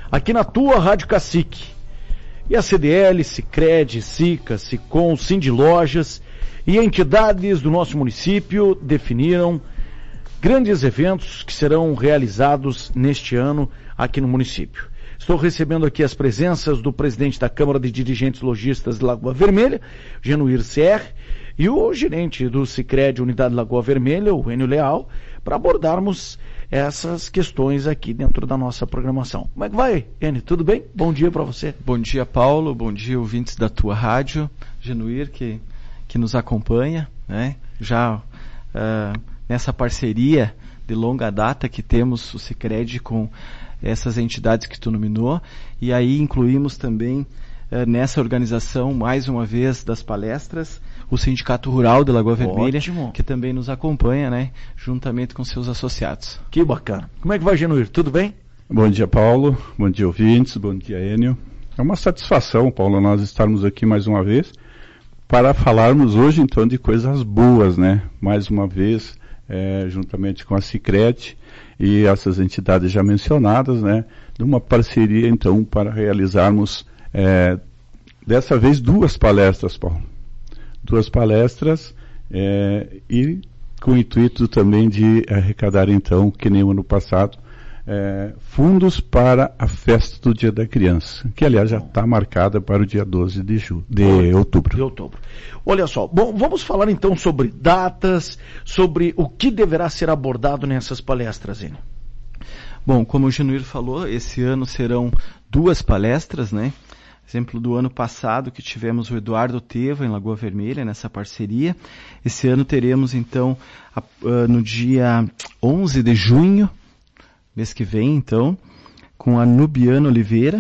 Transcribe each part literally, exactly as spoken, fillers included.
aqui na tua Rádio Cacique. E a C D L, Sicredi, Sica, Sicom, Sindilojas e entidades do nosso município definiram grandes eventos que serão realizados neste ano aqui no município. Estou recebendo aqui as presenças do presidente da Câmara de Dirigentes Lojistas de Lagoa Vermelha, Genuir C R, e o gerente do Sicredi Unidade Lagoa Vermelha, o Enio Leal, para abordarmos essas questões aqui dentro da nossa programação. Como é que vai, Enio? Tudo bem? Bom dia para você. Bom dia, Paulo. Bom dia, ouvintes da tua rádio. Genuir, que, que nos acompanha, né? Já uh, nessa parceria de longa data que temos o Sicredi com essas entidades que tu nominou, e aí incluímos também uh, nessa organização, mais uma vez, das palestras, o Sindicato Rural de Lagoa Vermelha, Ótimo. Que também nos acompanha, né, juntamente com seus associados. Que bacana. Como é que vai, Genuir? Tudo bem? Bom dia, Paulo. Bom dia, ouvintes. Bom dia, Enio. É uma satisfação, Paulo, nós estarmos aqui mais uma vez para falarmos hoje, então, de coisas boas, né? Mais uma vez, é, juntamente com a Sicredi e essas entidades já mencionadas, né? De uma parceria, então, para realizarmos, é, dessa vez, duas palestras, Paulo. Duas palestras é, e com o intuito também de arrecadar, então, que nem o ano passado, é, fundos para a festa do Dia da Criança, que aliás já está marcada para o dia doze de, ju- de outubro. De outubro. Olha só, bom, vamos falar então sobre datas, sobre o que deverá ser abordado nessas palestras, Enio. Bom, como o Genuir falou, esse ano serão duas palestras, né? Exemplo do ano passado que tivemos o Eduardo Teva em Lagoa Vermelha, nessa parceria. Esse ano teremos então a, uh, no dia onze de junho, mês que vem então, com a Nubiana Oliveira,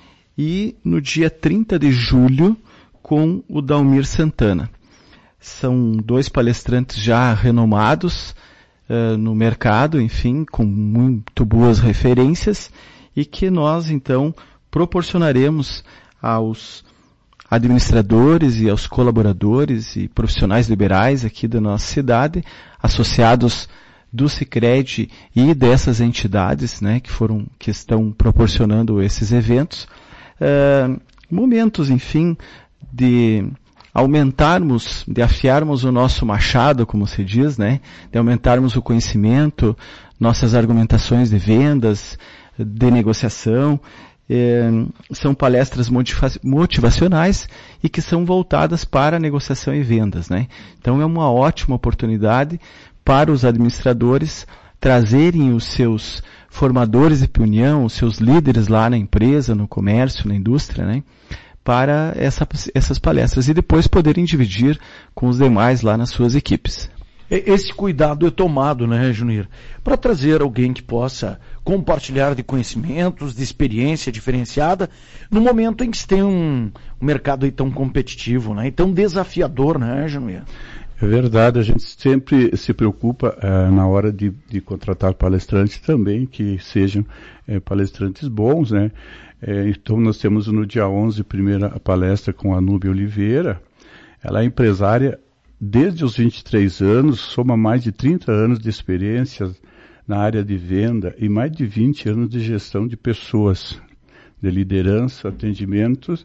e no dia trinta de julho com o Dalmir Santana. São dois palestrantes já renomados uh, no mercado, enfim, com muito boas referências, e que nós então proporcionaremos aos administradores e aos colaboradores e profissionais liberais aqui da nossa cidade, associados do Sicredi e dessas entidades, né, que foram, que estão proporcionando esses eventos, uh, momentos, enfim, de aumentarmos, de afiarmos o nosso machado, como se diz, né, de aumentarmos o conhecimento, nossas argumentações de vendas, de negociação. É, são palestras motiva- motivacionais e que são voltadas para negociação e vendas, né? Então é uma ótima oportunidade para os administradores trazerem os seus formadores de opinião, os seus líderes lá na empresa, no comércio, na indústria, né? Para essa, essas palestras e depois poderem dividir com os demais lá nas suas equipes. Esse cuidado é tomado, né, Junir, para trazer alguém que possa compartilhar de conhecimentos, de experiência diferenciada, no momento em que se tem um, um mercado aí tão competitivo, né, e tão desafiador, né, Junir? É verdade, a gente sempre se preocupa eh, na hora de, de contratar palestrantes também, que sejam eh, palestrantes bons, né. Eh, então nós temos no dia onze a primeira palestra com a Núbia Oliveira. Ela é empresária desde os vinte e três anos, soma mais de trinta anos de experiência na área de venda e mais de vinte anos de gestão de pessoas, de liderança, atendimentos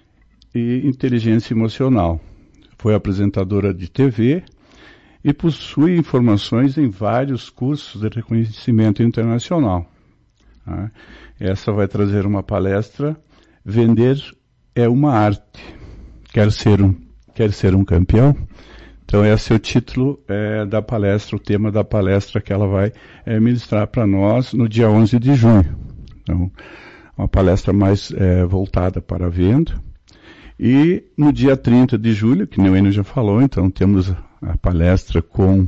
e inteligência emocional. Foi apresentadora de T V e possui informações em vários cursos de reconhecimento internacional. Tá? Essa vai trazer uma palestra, Vender é uma arte. Quer ser um, quer ser um campeão? Então esse é o título é, da palestra, o tema da palestra que ela vai é, ministrar para nós no dia onze de junho. Então, uma palestra mais é, voltada para a venda. E no dia trinta de julho, que nem o Enio já falou, então temos a palestra com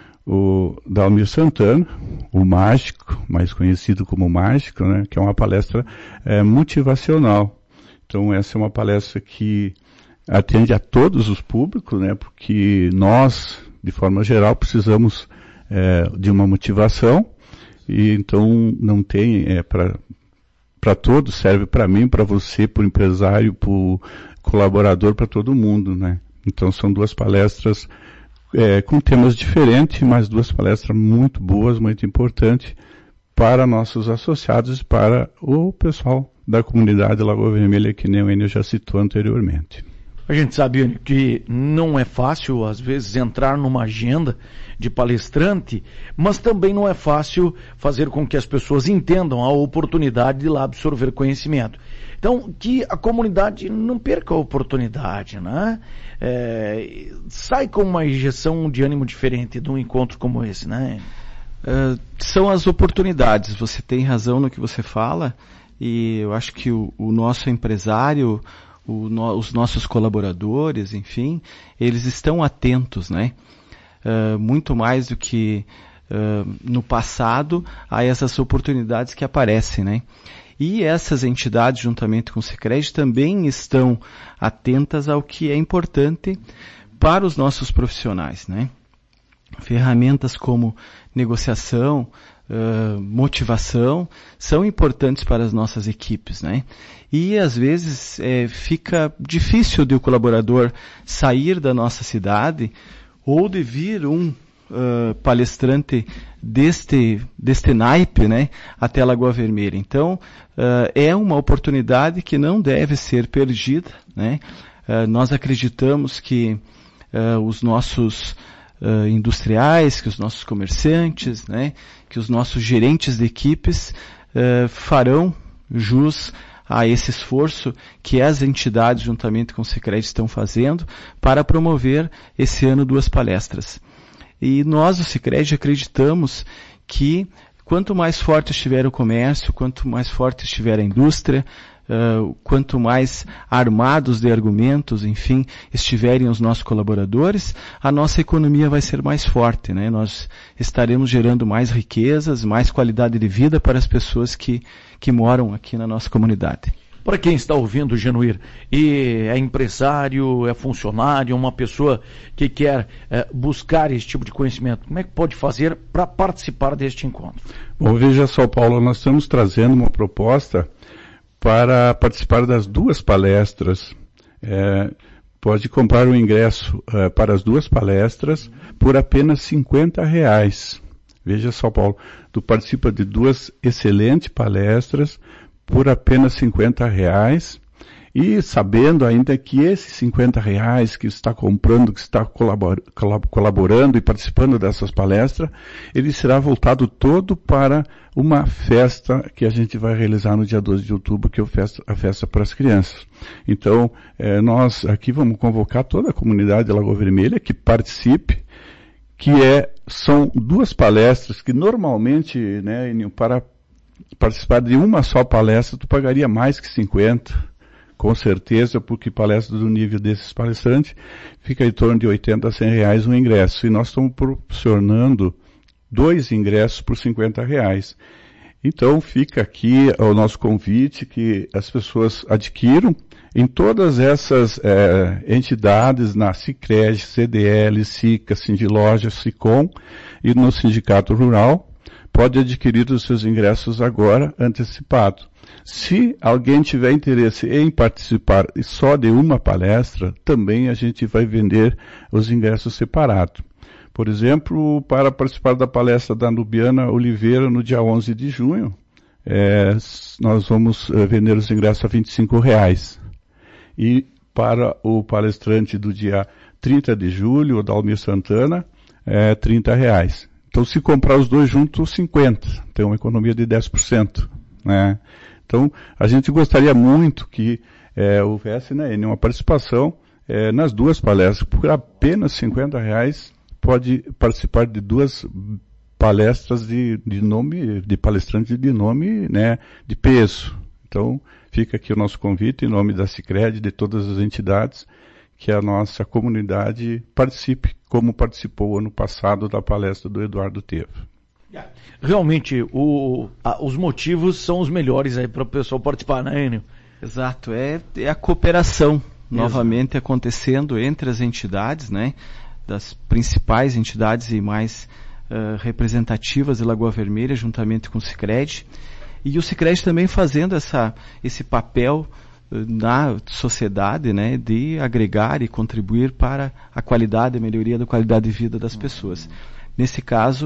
o Dalmir Santana, o mágico, mais conhecido como mágico, né, que é uma palestra é, motivacional. Então essa é uma palestra que atende a todos os públicos, né, porque nós, de forma geral, precisamos é, de uma motivação, e então não tem, é, para para todos, serve para mim, para você, para o empresário, para o colaborador, para todo mundo, né. Então são duas palestras é, com temas diferentes, mas duas palestras muito boas, muito importantes, para nossos associados e para o pessoal da comunidade Lagoa Vermelha, que nem o Enio já citou anteriormente. A gente sabe que não é fácil, às vezes, entrar numa agenda de palestrante, mas também não é fácil fazer com que as pessoas entendam a oportunidade de lá absorver conhecimento. Então, que a comunidade não perca a oportunidade, né? É, sai com uma injeção de ânimo diferente de um encontro como esse, né? Uh, são as oportunidades, você tem razão no que você fala, e eu acho que o, o nosso empresário, o no, os nossos colaboradores, enfim, eles estão atentos, né? Uh, muito mais do que uh, no passado a essas oportunidades que aparecem, né? E essas entidades, juntamente com o Sicredi, também estão atentas ao que é importante para os nossos profissionais, né? Ferramentas como negociação, uh, motivação, são importantes para as nossas equipes, né? E às vezes é, fica difícil de o colaborador sair da nossa cidade ou de vir um Uh, palestrante deste, deste naipe, né, até Lagoa Vermelha. Então, uh, é uma oportunidade que não deve ser perdida, né? Uh, nós acreditamos que uh, os nossos uh, industriais, que os nossos comerciantes, né, que os nossos gerentes de equipes uh, farão jus a esse esforço que as entidades, juntamente com o Sicredi, estão fazendo para promover esse ano duas palestras. E nós, o Sicredi, acreditamos que quanto mais forte estiver o comércio, quanto mais forte estiver a indústria, uh, quanto mais armados de argumentos, enfim, estiverem os nossos colaboradores, a nossa economia vai ser mais forte, né? Nós estaremos gerando mais riquezas, mais qualidade de vida para as pessoas que, que moram aqui na nossa comunidade. Para quem está ouvindo, Genuir, e é empresário, é funcionário, uma pessoa que quer é, buscar esse tipo de conhecimento, como é que pode fazer para participar deste encontro? Bom, veja só, Paulo, nós estamos trazendo uma proposta para participar das duas palestras. É, pode comprar o ingresso é, para as duas palestras por apenas cinquenta reais. Veja só, Paulo, tu participa de duas excelentes palestras por apenas cinquenta reais, e sabendo ainda que esses cinquenta reais que está comprando, que está colabor, colaborando e participando dessas palestras, ele será voltado todo para uma festa que a gente vai realizar no dia doze de outubro, que é a festa, a festa para as crianças. Então, eh, nós aqui vamos convocar toda a comunidade de Lagoa Vermelha que participe, que é, são duas palestras que normalmente, né, para participar de uma só palestra, tu pagaria mais que cinquenta, com certeza, porque palestra do nível desses palestrantes fica em torno de oitenta a cem reais um ingresso. E nós estamos proporcionando dois ingressos por cinquenta reais. Então fica aqui o nosso convite que as pessoas adquiram em todas essas é, entidades, na Sicredi, C D L, SICA, Sindiloja, Sicom e no Sindicato Rural. Pode adquirir os seus ingressos agora, antecipado. Se alguém tiver interesse em participar só de uma palestra, também a gente vai vender os ingressos separados. Por exemplo, para participar da palestra da Nubiana Oliveira no dia onze de junho, é, nós vamos é, vender os ingressos a vinte e cinco reais. E para o palestrante do dia trinta de julho, o Dalmir Santana, é trinta reais. Então, se comprar os dois juntos, cinquenta. Tem uma economia de dez por cento. Né? Então, a gente gostaria muito que é, houvesse, né, uma participação é, nas duas palestras. Por apenas cinquenta reais, pode participar de duas palestras de, de nome, de palestrante de nome, né, de peso. Então, fica aqui o nosso convite em nome da Sicredi, de todas as entidades, que a nossa comunidade participe, como participou ano passado da palestra do Eduardo Teva. Realmente, o, a, os motivos são os melhores aí para o pessoal participar, né, Enio? Exato, é, é a cooperação Exato. novamente acontecendo entre as entidades, né, das principais entidades e mais uh, representativas de Lagoa Vermelha, juntamente com o Sicredi, e o Sicredi também fazendo essa, esse papel na sociedade, né, de agregar e contribuir para a qualidade, a melhoria da qualidade de vida das pessoas. Nesse caso,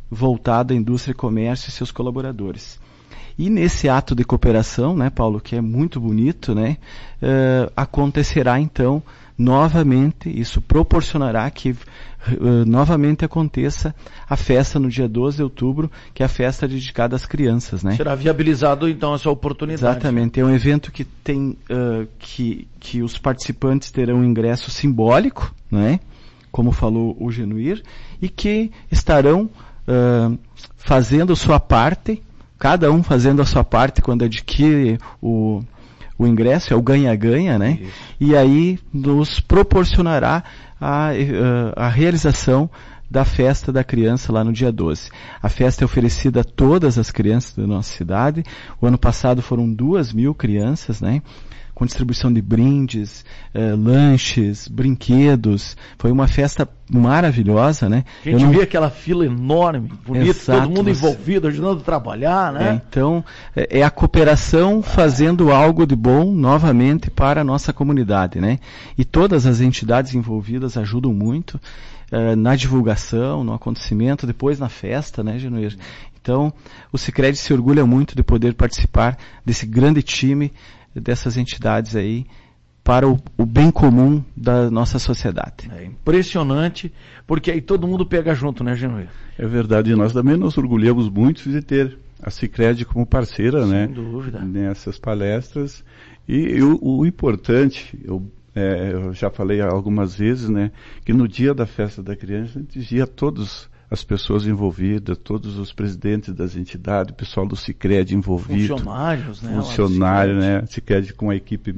voltado à indústria e comércio e seus colaboradores. E nesse ato de cooperação, né, Paulo, que é muito bonito, né, uh, acontecerá então novamente, isso proporcionará que uh, novamente aconteça a festa no dia doze de outubro, que é a festa dedicada às crianças, né? Será viabilizado então essa oportunidade. Exatamente, é um evento que tem, uh, que, que os participantes terão um ingresso simbólico, né? Como falou o Genuir, e que estarão uh, fazendo sua parte, cada um fazendo a sua parte quando adquire o O ingresso, é o ganha-ganha, né? Isso. E aí nos proporcionará a, a, a realização da festa da criança lá no dia doze. A festa é oferecida a todas as crianças da nossa cidade. O ano passado foram duas mil crianças, né? Com distribuição de brindes, eh, lanches, brinquedos. Foi uma festa maravilhosa, né? A gente não... via aquela fila enorme, bonita, Exato, todo mundo você... envolvido, ajudando a trabalhar, né? É, então, é, é a cooperação fazendo algo de bom novamente para a nossa comunidade, né? E todas as entidades envolvidas ajudam muito eh, na divulgação, no acontecimento, depois na festa, né, Genuir? Então, o Sicredi se orgulha muito de poder participar desse grande time dessas entidades aí para o, o bem comum da nossa sociedade. É impressionante, porque aí todo mundo pega junto, né, Genuir? É verdade, e nós também nos orgulhamos muito de ter a Sicredi como parceira, Sem né? dúvida. Nessas palestras. E, e o, o importante, eu, é, eu já falei algumas vezes, né, que no dia da festa da criança a gente via todos as pessoas envolvidas, todos os presidentes das entidades, o pessoal do Sicredi envolvido. Funcionários, né? Funcionário, né? Sicredi com uma equipe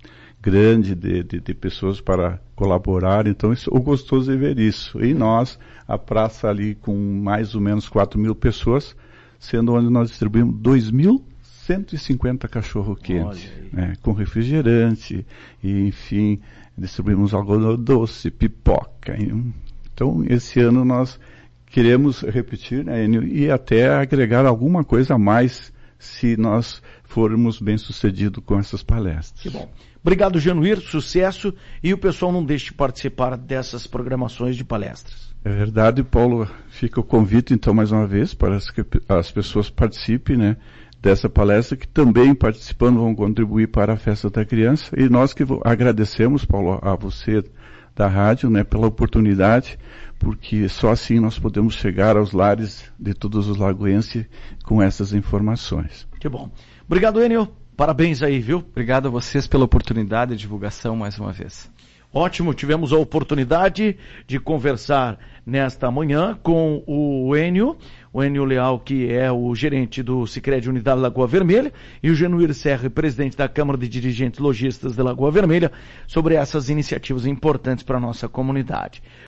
grande de, de, de pessoas para colaborar. Então, isso, o gostoso é ver isso. E nós, a praça ali com mais ou menos quatro mil pessoas, sendo onde nós distribuímos dois mil cento e cinquenta cachorro-quente, né? Com refrigerante, e enfim, distribuímos algodão doce, pipoca. Então, esse ano nós queremos repetir, né, e até agregar alguma coisa a mais se nós formos bem sucedidos com essas palestras. Que bom. Obrigado, Genuir, sucesso, e o pessoal não deixe de participar dessas programações de palestras. É verdade, Paulo, fica o convite então mais uma vez para que as pessoas participem, né, dessa palestra, que também participando vão contribuir para a festa da criança, e nós que agradecemos, Paulo, a você da rádio, né, pela oportunidade, porque só assim nós podemos chegar aos lares de todos os lagoenses com essas informações. Que bom. Obrigado, Enio. Parabéns aí, viu? Obrigado a vocês pela oportunidade de divulgação mais uma vez. Ótimo, tivemos a oportunidade de conversar nesta manhã com o Enio, o Enio Leal, que é o gerente do Sicredi Unidade Lagoa Vermelha, e o Genuir Serra, presidente da Câmara de Dirigentes Lojistas de Lagoa Vermelha, sobre essas iniciativas importantes para a nossa comunidade.